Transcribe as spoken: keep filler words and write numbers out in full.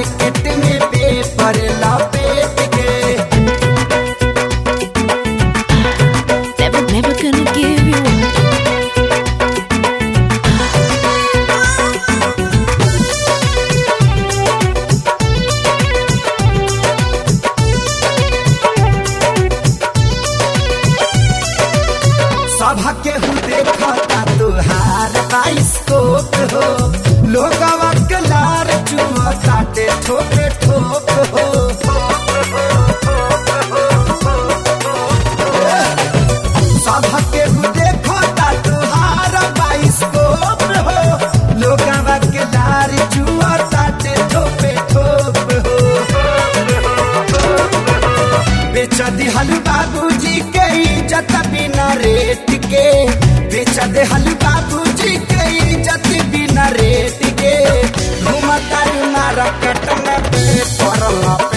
Market में paper लपेट के। Never, never gonna give you up. सभा के हु देखता तुहार बाइस्कोप हो, लोगवा के लार चुआ काटे ठोके ठोक हो। सभा के हु देखता तुहार बाइस्कोप हो, लोगवा के लार चुआ काटे ठोके ठोक हो। बेच दिहल बाबूजी के इज्जत बिना रेट के, बेच दिहल बाबूजी के इज्जत बिना रेट के। घूमता मार्केट में पेपर लपेट